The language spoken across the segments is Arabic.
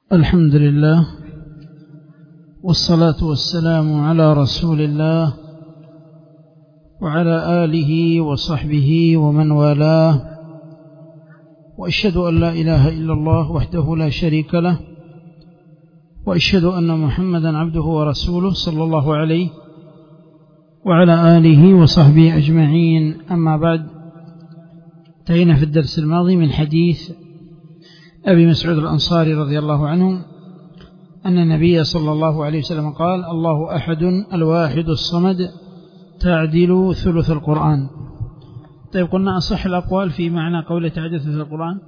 الحمد لله والصلاة والسلام على رسول الله وعلى آله وصحبه ومن والاه، وأشهد أن لا إله إلا الله وحده لا شريك له، وأشهد أن محمدا عبده ورسوله صلى الله عليه وعلى آله وصحبه أجمعين. أما بعد، انتهينا في الدرس الماضي من حديث أبي مسعود الأنصاري رضي الله عنه أن النبي صلى الله عليه وسلم قال: الله أحد الواحد الصمد تعدل ثلث القرآن. طيب، قلنا أصح الأقوال في معنى قول تعدل ثلث القرآن.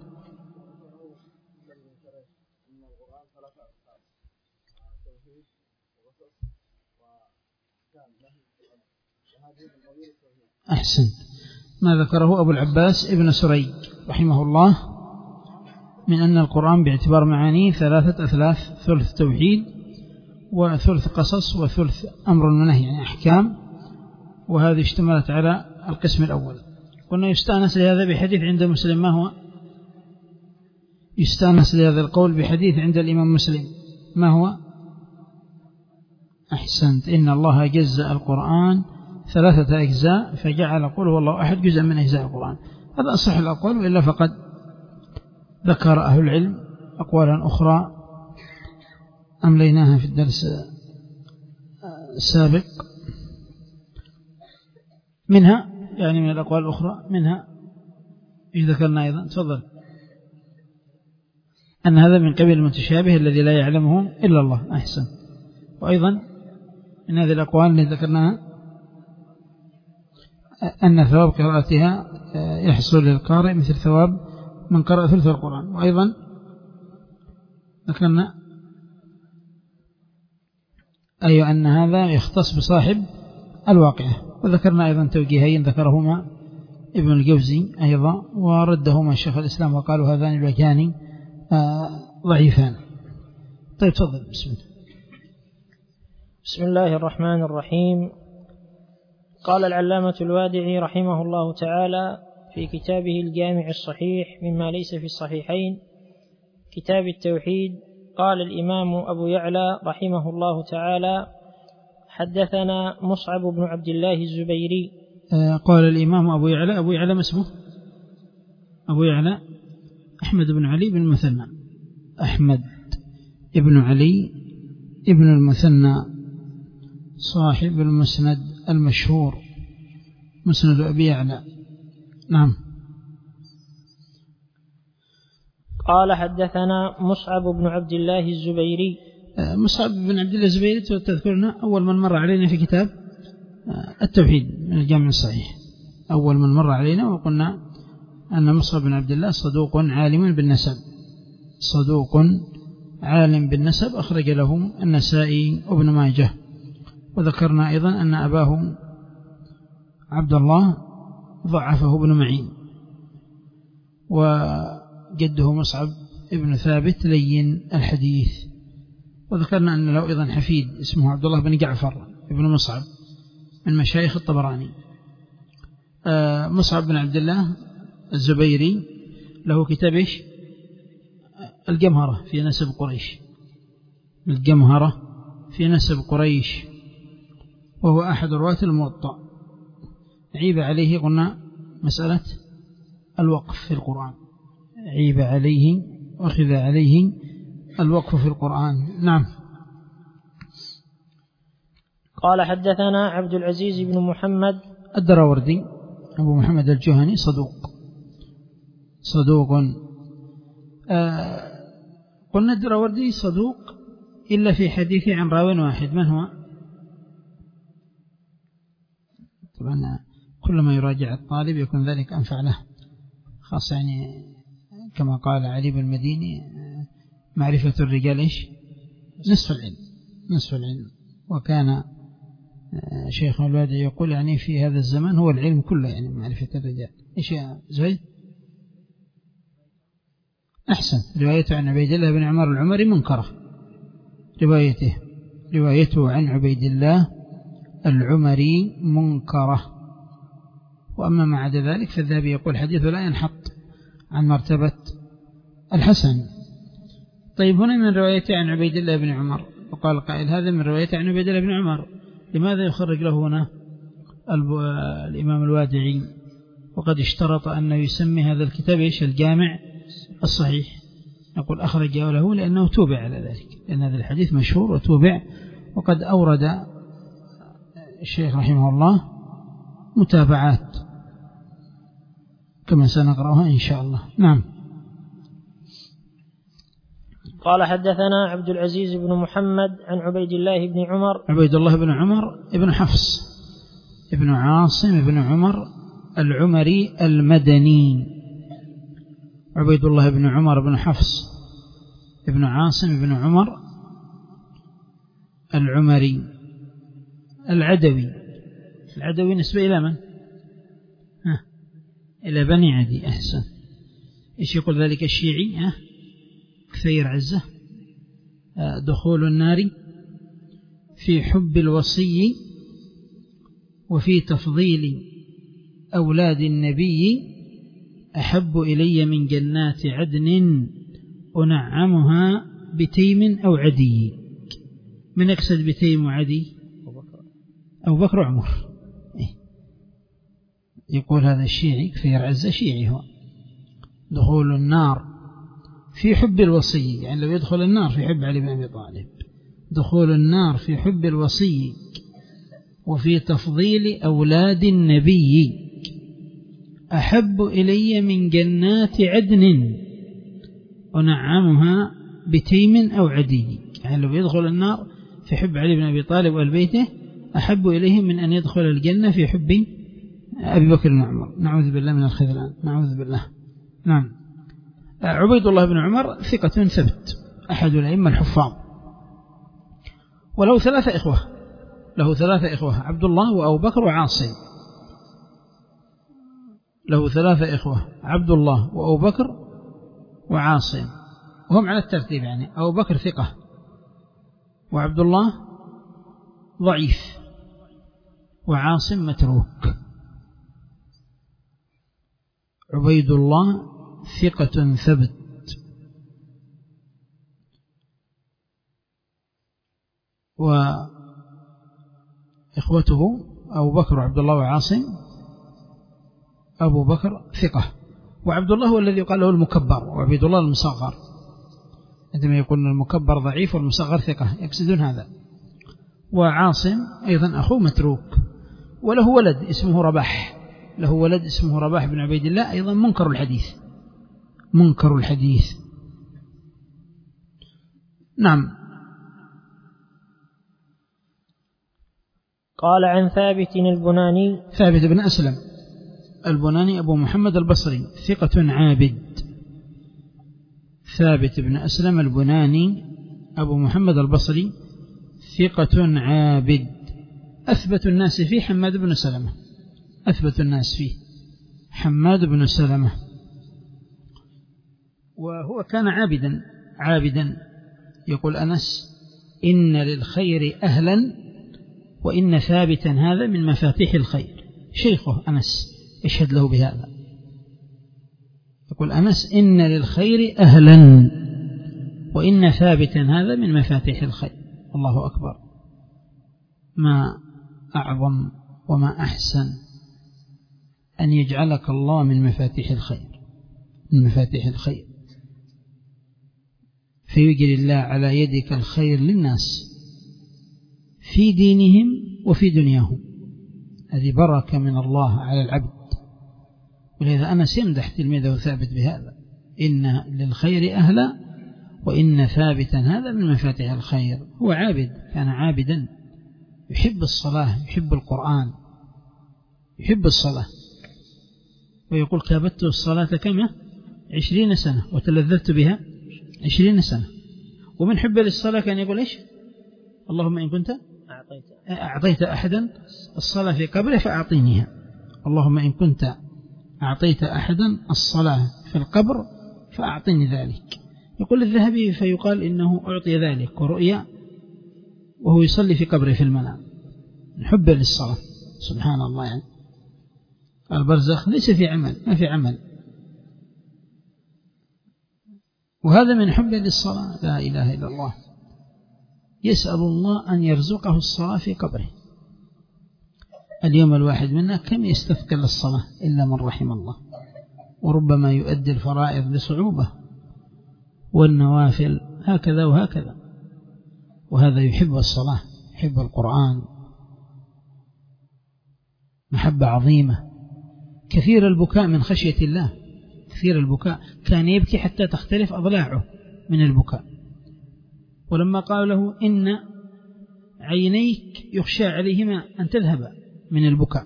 أحسن ما ذكره أبو العباس ابن سريج رحمه الله من أن القرآن باعتبار معانيه ثلاثة أثلاث: ثلث توحيد، وثلث قصص، وثلث أمر ونهي يعني أحكام، وهذه اشتملت على القسم الأول. قلنا يستأنس لهذا بحديث عند مسلم. ما هو؟ يستأنس لهذا القول بحديث عند الإمام مسلم. ما هو؟ أحسنت، إن الله جزأ القرآن ثلاثة أجزاء فجعل قل هو الله أحد جزءا من أجزاء القرآن. هذا أصح الأقوال، وإلا فقد ذكر أهل العلم أقوالا أخرى أمليناها في الدرس السابق، منها يعني من الأقوال الأخرى منها ذكرنا أيضا. تفضل. أن هذا من قبيل المتشابه الذي لا يعلمه إلا الله. أحسن. وأيضا من هذه الأقوال التي ذكرناها أن ثواب قراءتها يحصل للقارئ مثل ثواب من قرأ ثلث القرآن. وأيضا ذكرنا أن هذا يختص بصاحب الواقعة. وذكرنا أيضا توجيهين ذكرهما ابن الجوزي أيضا، وردهما شيخ الإسلام وقالوا هذان الوجهان ضعيفان. طيب، تفضل. بسم الله الرحمن الرحيم. قال العلامة الوادعي رحمه الله تعالى في كتابه الجامع الصحيح مما ليس في الصحيحين، كتاب التوحيد: قال الإمام أبو يعلى رحمه الله تعالى: حدثنا مصعب بن عبد الله الزبيري. قال الإمام أبو يعلى. أبو يعلى ما اسمه؟ أبو يعلى أحمد بن علي بن المثنى. أحمد بن علي بن المثنى صاحب المسند المشهور مسند أبي يعلى. نعم. قال: حدثنا مصعب بن عبد الله الزبيري. مصعب بن عبد الله الزبيري تذكرنا أول من مر علينا في كتاب التوحيد من الجامع الصحيح. أول من مر علينا وقلنا أن مصعب بن عبد الله صدوق عالم بالنسب، صدوق عالم بالنسب، أخرج له النسائي وابن ماجه. وذكرنا أيضا أن أباه عبد الله ضعفه ابن معين، وجده مصعب ابن ثابت لين الحديث. وذكرنا أن له أيضا حفيد اسمه عبد الله بن جعفر ابن مصعب من مشايخ الطبراني. مصعب بن عبد الله الزبيري له كتاب الجمهرة في نسب قريش، الجمهرة في نسب قريش، وهو أحد رواة الموطأ. عيب عليه قلنا مسألة الوقف في القرآن، عيب عليه وأخذ عليه الوقف في القرآن. نعم. قال: حدثنا عبد العزيز بن محمد الدراوردي أبو محمد الجهني صدوق. قلنا الدراوردي صدوق إلا في حديث عن راو واحد. من هو؟ طبعا كلما يراجع الطالب يكون ذلك أنفع له، خاصة يعني كما قال علي بن المديني: معرفة الرجال نصف العلم. وكان شيخ الوادعي يقول يعني في هذا الزمان هو العلم كله، يعني معرفة الرجال. إيش يا زهيد؟ أحسن. روايته عن عبيد الله بن عمر العمري منكرة، روايته عن عبيد الله العمري منكرة. وأما ما عدا ذلك فالذهبي يقول حديثه لا ينحط عن مرتبة الحسن. طيب هنا من روايته عن عبيد الله بن عمر، وقال قائل هذا من روايته عن عبيد الله بن عمر، لماذا يخرج له هنا الإمام الوادعي وقد اشترط أنه يسمي هذا الكتاب إيش؟ الجامع الصحيح. نقول أخرجه له لأنه توبع على ذلك، لأن هذا الحديث مشهور وتوبع، وقد أورد الشيخ رحمه الله متابعات كما سنقرأها إن شاء الله. نعم. قال حدثنا عبد العزيز بن محمد عن عبيد الله بن عمر. عبيد الله بن عمر ابن حفص ابن عاصم بن عمر العمري المدني. عبيد الله بن عمر بن حفص ابن عاصم بن عمر العمري العدوي. العدوي نسبة إلى من؟ إلى بني عدي. أحسن. إيش يقول ذلك الشيعي؟ كثير عزة. دخول النار في حب الوصي وفي تفضيل أولاد النبي أحب إلي من جنات عدن أنعمها بتيم أو عدي. من يقصد بتيم وعدي؟ أبو بكر وعمر. يقول هذا الشيعي كثير عزة، شيعي هو. دخول النار في حب الوصي، يعني لو يدخل النار في حب علي بن أبي طالب. دخول النار في حب الوصي وفي تفضيل أولاد النبي أحب إلي من جنات عدن أنعمها بتيم أو عدي. يعني لو يدخل النار في حب علي بن أبي طالب والبيته أحب إليه من أن يدخل الجنة في حب أبي بكر وعمر. نعوذ بالله من الخذلان، نعوذ بالله. نعم. عبيد الله بن عمر ثقة ثبت، أحد الأئمة الحفاظ، وله ثلاثة إخوة، عبد الله وأبو بكر وعاصم. له ثلاثة إخوة، عبد الله وأبو بكر وعاصم، وهم على الترتيب، يعني أبو بكر ثقة، وعبد الله ضعيف، وعاصم متروك. عبيد الله ثقة ثبت، وإخوته أبو بكر وعبد الله وعاصم. أبو بكر ثقة، وعبد الله هو الذي يقال له المكبر، وعبيد الله المصغر. عندما يقول المكبر ضعيف والمصغر ثقة يقصدون هذا. وعاصم أيضا أخوه متروك، وله ولد اسمه رباح بن عبيد الله، أيضا منكر الحديث. نعم. قال عن ثابت البناني. ثابت بن أسلم البناني أبو محمد البصري ثقة عابد. ثابت بن أسلم البناني أبو محمد البصري ثقة عابد. أثبت الناس فيه حماد بن سلمة. وهو كان عابدا. يقول أنس: إن للخير أهلا وإن ثابتا هذا من مفاتيح الخير. شيخه أنس يشهد له بهذا. يقول أنس: إن للخير أهلا وإن ثابتا هذا من مفاتيح الخير. الله أكبر. ما أعظم وما أحسن أن يجعلك الله من مفاتيح الخير، فيجري الله على يدك الخير للناس في دينهم وفي دنياهم. هذه بركة من الله على العبد. ولذا أنس يمدح تلميذه ثابت بهذا: إن للخير أهلا وإن ثابتا هذا من مفاتيح الخير. هو عابد، كان عابدا، يحب الصلاة، يحب القرآن، يحب الصلاة. ويقول: كابدت الصلاة كما 20 سنة وتلذذت بها 20 سنة. ومن حب للصلاة كان يقول إيش؟ اللهم إن كنت أعطيت أحدا الصلاة في قبره فأعطينيها. اللهم إن كنت أعطيت أحدا الصلاة في القبر فأعطيني ذلك. يقول الذهبي: فيقال إنه أعطي ذلك ورؤيا وهو يصلي في قبره في المنام، من حب للصلاة. سبحان الله. يعني البرزخ ليس في عمل، ما في عمل. وهذا من حب للصلاة. لا إله إلا الله. يسأل الله أن يرزقه الصلاة في قبره. اليوم الواحد منا كم يستثقل الصلاة إلا من رحم الله، وربما يؤدي الفرائض بصعوبة والنوافل هكذا وهكذا، وهذا يحب الصلاة، يحب القرآن محبة عظيمة. كثير البكاء من خشية الله، كثير البكاء، كان يبكي حتى تختلف أضلاعه من البكاء. ولما قال له إن عينيك يخشى عليهما أن تذهب من البكاء،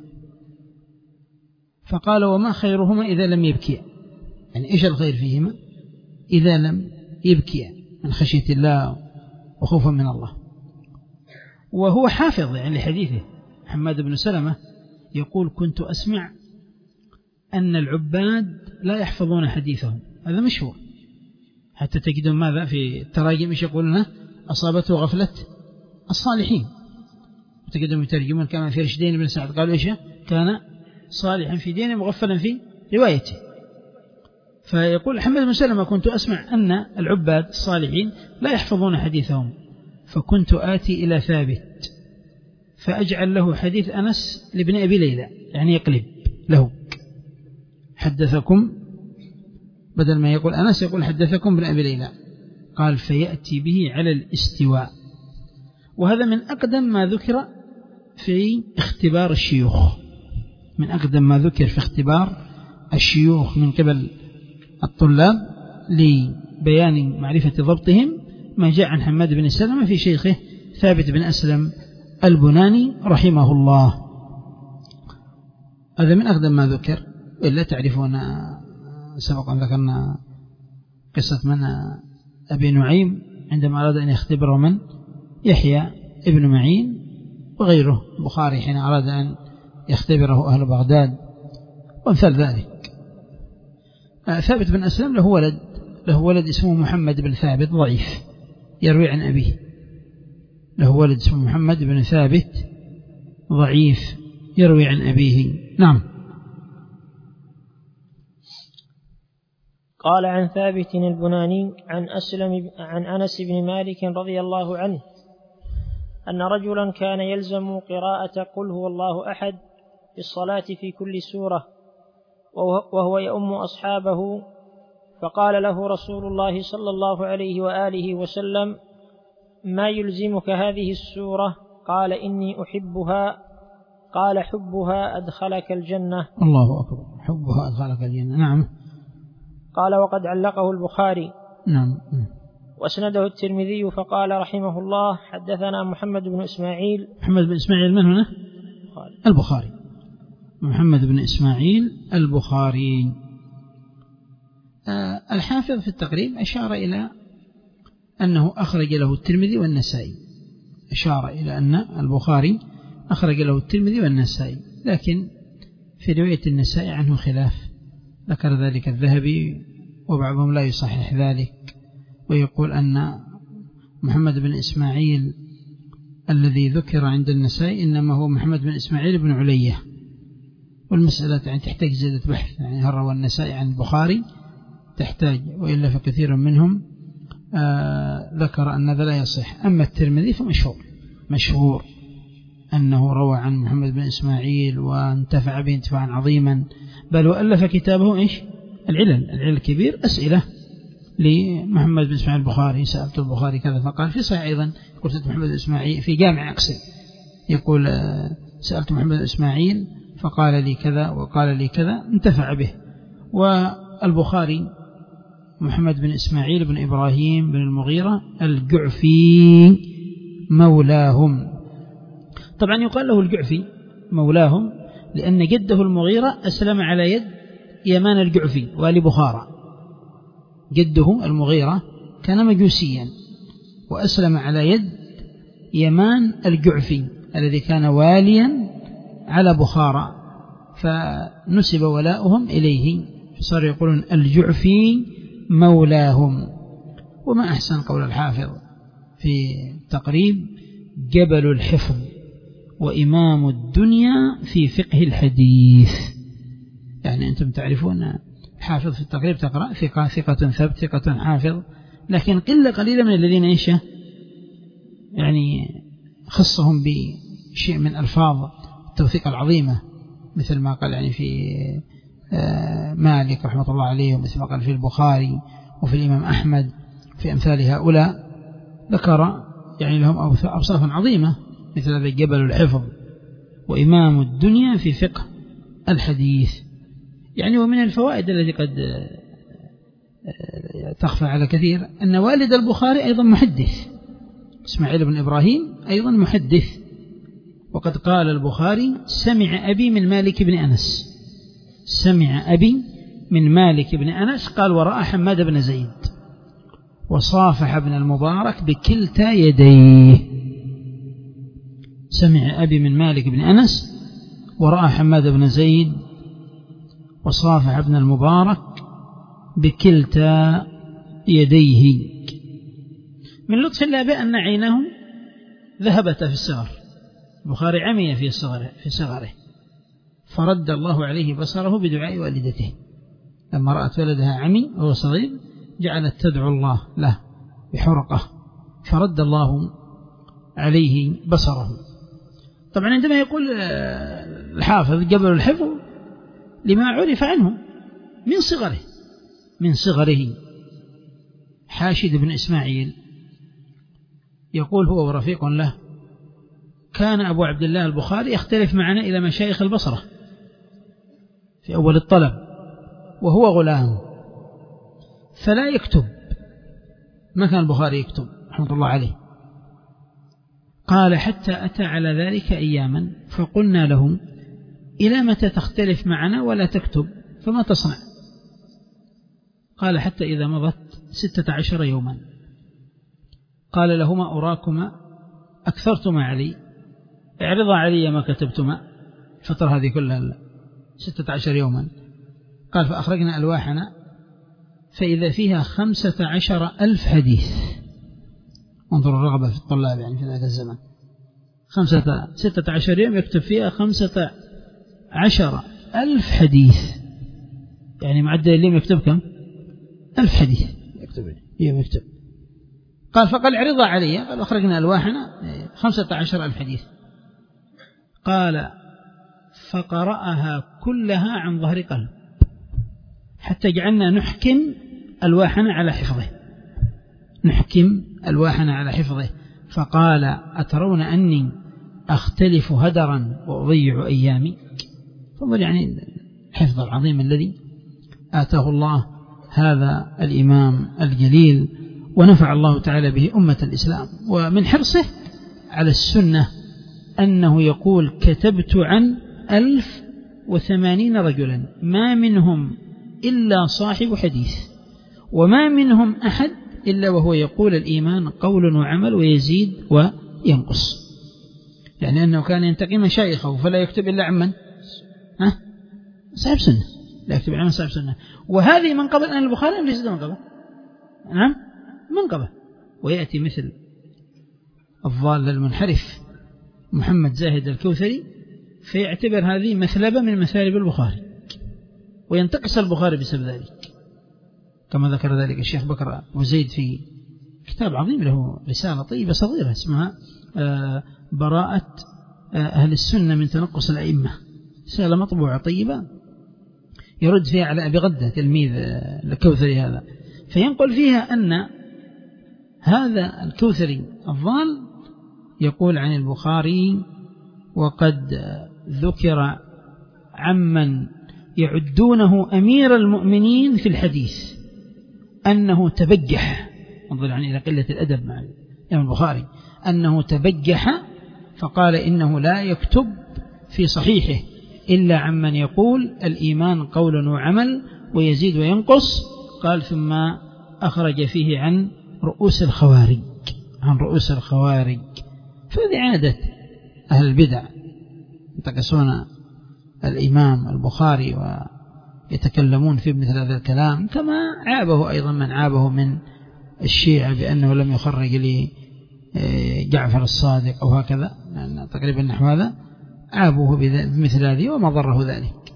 فقال وما خيرهما إذا لم يبكيا، يعني إيش الخير فيهما إذا لم يبكيا، من خشية الله وخوفا من الله. وهو حافظ يعني لحديثه. حماد بن سلمة يقول كنت أسمع أن العباد لا يحفظون حديثهم، هذا مشهور، حتى تجدون ماذا في التراجم إيش يقولون؟ أصابته غفلة الصالحين. وتجدون يترجمون كما في رشدين بن سعد قالوا إيش؟ كان صالحا في دينه مغفلا في روايته. فيقول حماد بن سلمة كنت أسمع أن العباد الصالحين لا يحفظون حديثهم، فكنت آتي إلى ثابت فأجعل له حديث أنس لابن أبي ليلى، يعني يقلب له حدثكم، بدل ما يقول أنس يقول حدثكم ابن أبي ليلى. قال فيأتي به على الاستواء. وهذا من أقدم ما ذكر في اختبار الشيوخ، من أقدم ما ذكر في اختبار الشيوخ من قبل الطلاب لبيان معرفة ضبطهم، ما جاء عن حماد بن سلمة في شيخه ثابت بن أسلم البناني رحمه الله. هذا من أقدم ما ذكر. إلا تعرفون سبق أن ذكرنا قصة من أبي نعيم عندما أراد أن يختبره من يحيى ابن معين وغيره، البخاري حين أراد أن يختبره أهل بغداد وامثال ذلك. ثابت بن أسلم له ولد اسمه محمد بن ثابت ضعيف يروي عن أبيه، له ولد اسمه محمد بن ثابت ضعيف يروي عن أبيه. نعم. قال عن ثابت البناني عن أنس بن مالك رضي الله عنه أن رجلا كان يلزم قراءة قل هو الله أحد في الصلاة في كل سورة وهو يؤم أصحابه، فقال له رسول الله صلى الله عليه وآله وسلم ما يلزمك هذه السورة؟ قال إني أحبها. قال حبها أدخلك الجنة. الله أكبر، حبها أدخلك الجنة. نعم. قال وقد علقه البخاري. نعم. واسنده الترمذي فقال رحمه الله حدثنا محمد بن إسماعيل. محمد بن إسماعيل من هنا؟ البخاري. محمد بن إسماعيل البخاري. الحافظ في التقريب أشار إلى أنه أخرج له الترمذي والنسائي، أشار إلى أن البخاري أخرج له الترمذي والنسائي، لكن في رواية النسائي عنه خلاف، ذكر ذلك الذهبي وبعضهم لا يصحح ذلك، ويقول أن محمد بن إسماعيل الذي ذكر عند النسائي إنما هو محمد بن إسماعيل بن علية، والمسألة يعني تحتاج زيادة بحث، يعني هل روى النسائي عن البخاري تحتاج، وإلا فكثير منهم ذكر أن ذا لا يصح. أما الترمذي فمشهور أنه روى عن محمد بن إسماعيل وانتفع به انتفاعا عظيما، بل وألف كتابه إيش؟ العلل الكبير، أسئلة لمحمد بن إسماعيل البخاري، سألت البخاري كذا فقال، في صحيح أيضا قلت محمد بن إسماعيل في جامع أقصد يقول سألت محمد بن إسماعيل فقال لي كذا وقال لي كذا، انتفع به. والبخاري محمد بن إسماعيل بن إبراهيم بن المغيرة الجعفي مولاهم. طبعا يقال له الجعفي مولاهم لأن جده المغيرة أسلم على يد يمان الجعفي والي بخارى. جده المغيرة كان مجوسيا وأسلم على يد يمان الجعفي الذي كان واليا على بخارى، فنسب ولاؤهم إليه، فصاروا يقولون الجعفي مولاهم. وما أحسن قول الحافظ في تقريب جبل الحفظ وإمام الدنيا في فقه الحديث. يعني أنتم تعرفون حافظ في التقريب تقرأ ثقة ثبت ثقة حافظ، لكن قليلة من الذين إيش يعني خصهم بشيء من ألفاظ التوثيق العظيمة، مثل ما قال يعني في مالك رحمة الله عليه، ومثل ما قال في البخاري وفي الإمام أحمد، في أمثال هؤلاء ذكر يعني لهم أوصاف عظيمة، مثل هذا جبل الحفظ وإمام الدنيا في فقه الحديث. يعني ومن الفوائد التي قد تخفى على كثير أن والد البخاري أيضا محدث، إسماعيل بن إبراهيم أيضا محدث، وقد قال البخاري سمع أبي من مالك بن أنس، سمع أبي من مالك بن أنس، قال ورأى حماد بن زيد وصافح ابن المبارك بكلتا يديه. سمع أبي من مالك بن أنس ورأى حماد بن زيد وصافح ابن المبارك بكلتا يديه. من لطف الله بأن عينه ذهبت في الصغر، البخاري عمي في صغره، فرد الله عليه بصره بدعاء والدته، لما رأت ولدها عمي وهو صغير جعلت تدعو الله له بحرقة، فرد الله عليه بصره. طبعا عندما يقول الحافظ جبل الحفظ لما عرف عنه من صغره. حاشد بن إسماعيل يقول هو ورفيق له كان أبو عبد الله البخاري يختلف معنا إلى مشايخ البصرة في أول الطلب وهو غلام، فلا يكتب، ما كان البخاري يكتب رحمة الله عليه. قال حتى أتى على ذلك أياما فقلنا له إلى متى تختلف معنا ولا تكتب، فما تصنع؟ قال حتى إذا مضت 16 يوما قال لهما أراكما أكثرتما علي، اعرضا علي ما كتبتما الفترة هذه كلها 16 يوما. قال فأخرجنا ألواحنا فإذا فيها 15,000 حديث. انظر الرغبة في الطلاب يعني في ذلك الزمن، 16 يوم يكتب فيها 15,000 حديث، يعني معدل اليوم يكتب كم؟ 1000 حديث يوم يكتب. قال فقال عرضها علي، قال أخرجنا ألواحنا 15,000 حديث. قال فقرأها كلها عن ظهر قلب حتى جعلنا نحكم ألواحنا على حفظه. فقال أترون أني أختلف هدرا وأضيع أيامي؟ فانظر يعني الحفظ العظيم الذي آتاه الله هذا الإمام الجليل، ونفع الله تعالى به أمة الإسلام. ومن حرصه على السنة أنه يقول كتبت عن 1080 رجلا ما منهم إلا صاحب حديث، وما منهم أحد إلا وهو يقول الإيمان قول وعمل ويزيد وينقص، يعني أنه كان ينتقي مشايخه فلا يكتب إلا عمن صاحب سنة، لا يكتب عن صاحب سنة. وهذه منقبة أن البخاري أم ليست منقبة؟ نعم منقبة. ويأتي مثل الضال المنحرف محمد زاهد الكوثري فيعتبر هذه مثلبة من مثالب البخاري وينتقص البخاري بسبب ذلك، كما ذكر ذلك الشيخ بكر وزيد في كتاب عظيم له رسالة طيبة صغيرة اسمها براءة أهل السنة من تنقص الأئمة، رسالة مطبوعة طيبة يرد فيها على أبي غدة تلميذ الكوثري هذا، فينقل فيها أن هذا الكوثري الضال يقول عن البخاري وقد ذكر عمن يعدونه أمير المؤمنين في الحديث أنه تبجح، انظر يعني إلى قلة الأدب مع الإمام البخاري، أنه تبجح فقال إنه لا يكتب في صحيحه إلا عمن يقول الإيمان قول وعمل ويزيد وينقص. قال ثم أخرج فيه عن رؤوس الخوارج، فهذه عادة أهل البدع ينتقصون الإمام البخاري ويتكلمون في مثل هذا الكلام، كما عابه أيضا من عابه من الشيعة بأنه لم يخرج لجعفر الصادق أو هكذا، تقريبا نحو هذا، عابوه بمثل هذه وما ضره ذلك،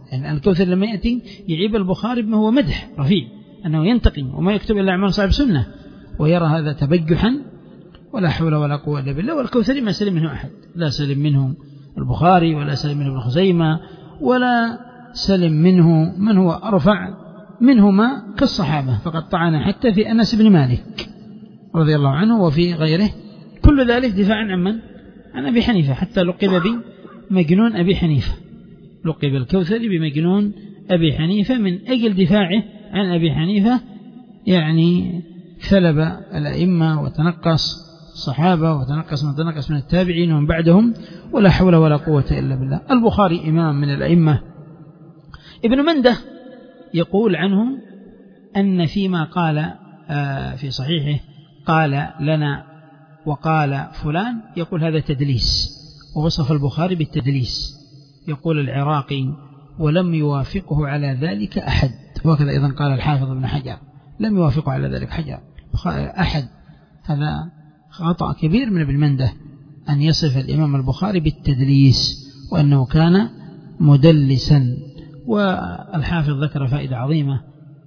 يعني الكوثر لما يأتي يعيب البخاري بما هو مدح رفيع أنه ينتقم وما يكتب إلا أعمال صاحب سنة، ويرى هذا تبجحا ولا حول ولا قوة إلا بالله. والكوثري ما سلم منه أحد، لا سلم منه البخاري ولا سلم منه ابن خزيمة ولا سلم منه من هو أرفع منهما كالصحابة، فقد طعن حتى في أنس بن مالك رضي الله عنه وفي غيره، كل ذلك دفاعا عن من؟ عن أبي حنيفة، حتى لقب بمجنون أبي حنيفة، لقب الكوثري بمجنون أبي حنيفة من أجل دفاعه عن أبي حنيفة، يعني ثلب الأئمة وتنقص الصحابة وتنقص من تنقص من التابعين ومن بعدهم، ولا حول ولا قوة إلا بالله. البخاري إمام من الأئمة. ابن منده يقول عنه أن فيما قال في صحيحه قال لنا وقال فلان، يقول هذا تدليس، ووصف البخاري بالتدليس. يقول العراقي ولم يوافقه على ذلك أحد، وكذا أيضا قال الحافظ ابن حجر لم يوافقه على ذلك أحد. هذا خطأ كبير من ابن منده أن يصف الإمام البخاري بالتدليس وأنه كان مدلسا. والحافظ ذكر فائدة عظيمة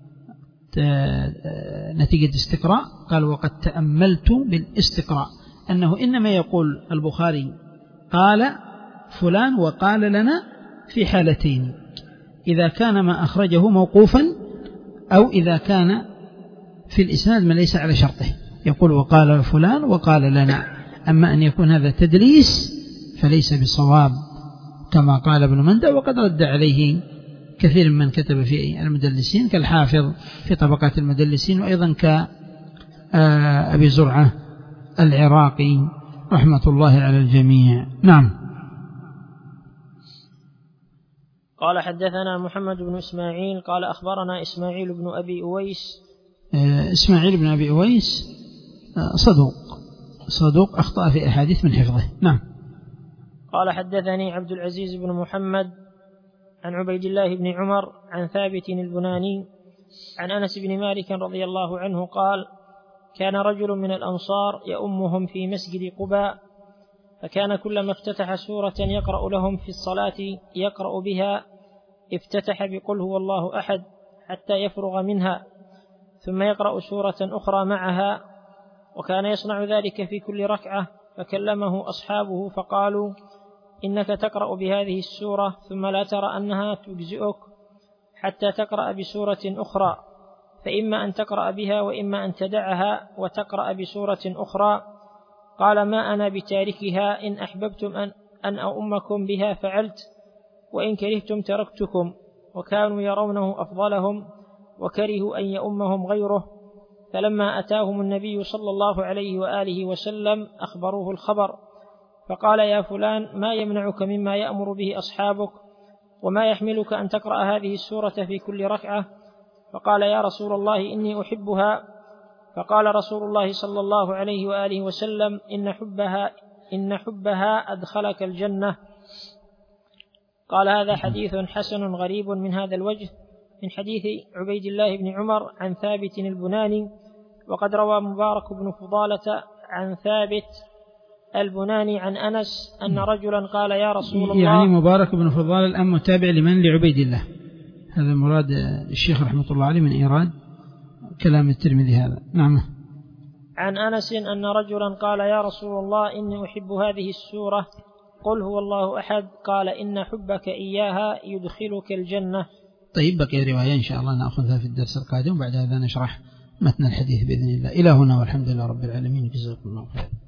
نتيجة استقراء، قال وقد تأملت بالاستقراء أنه إنما يقول البخاري قال فلان وقال لنا في حالتين: إذا كان ما أخرجه موقوفا، أو إذا كان في الإسناد ما ليس على شرطه، يقول وقال فلان وقال لنا. أما أن يكون هذا تدليس فليس بصواب كما قال ابن منده، وقد رد عليه كثير من كتب في المدلسين كالحافظ في طبقات المدلسين، وأيضا كأبي زرعة العراقي رحمة الله على الجميع. نعم. قال حدثنا محمد بن إسماعيل قال أخبرنا إسماعيل بن أبي أويس. إسماعيل بن أبي أويس صدوق أخطأ في أحاديث من حفظه. نعم. قال حدثني عبد العزيز بن محمد عن عبيد الله بن عمر عن ثابت البناني عن أنس بن مالك رضي الله عنه قال: كان رجل من الأنصار يؤمهم في مسجد قباء، فكان كلما افتتح سورة يقرأ لهم في الصلاة يقرأ بها افتتح بقل هو الله أحد حتى يفرغ منها، ثم يقرأ سورة أخرى معها، وكان يصنع ذلك في كل ركعة. فكلمه أصحابه فقالوا: إنك تقرأ بهذه السورة ثم لا ترى أنها تجزئك حتى تقرأ بسورة أخرى، فإما أن تقرأ بها وإما أن تدعها وتقرأ بسورة أخرى. قال: ما أنا بتاركها، إن أحببتم أن أؤمكم بها فعلت، وإن كرهتم تركتكم. وكانوا يرونه أفضلهم وكرهوا أن يؤمهم غيره. فلما أتاهم النبي صلى الله عليه وآله وسلم أخبروه الخبر، فقال: يا فلان، ما يمنعك مما يأمر به أصحابك، وما يحملك أن تقرأ هذه السورة في كل ركعة؟ فقال: يا رسول الله، إني أحبها. فقال رسول الله صلى الله عليه وآله وسلم: إن حبها أدخلك الجنة. قال: هذا حديث حسن غريب من هذا الوجه، من حديث عبيد الله بن عمر عن ثابت البناني. وقد روى مبارك بن فضالة عن ثابت البناني عن أنس أن رجلا قال: يا رسول الله. يعني مبارك بن فضالة الآن متابع لمن؟ لعبيد الله. هذا مراد الشيخ رحمة الله عليه من إيراد كلام الترمذي هذا. نعم. عن أنس أن رجلا قال: يا رسول الله، إني أحب هذه السورة، قل هو الله أحد. قال: إن حبك إياها يدخلك الجنة. طيب، بقي رواية إن شاء الله نأخذها في الدرس القادم، وبعد هذا نشرح متن الحديث بإذن الله. إلى هنا والحمد لله رب العالمين، جزاكم الله خير.